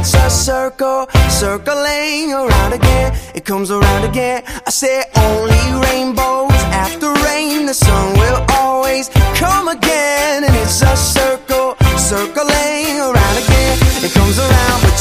it's a circle, circling around again. It comes around again. I say only rainbows after rain. The sun will always come again. And it's a circle,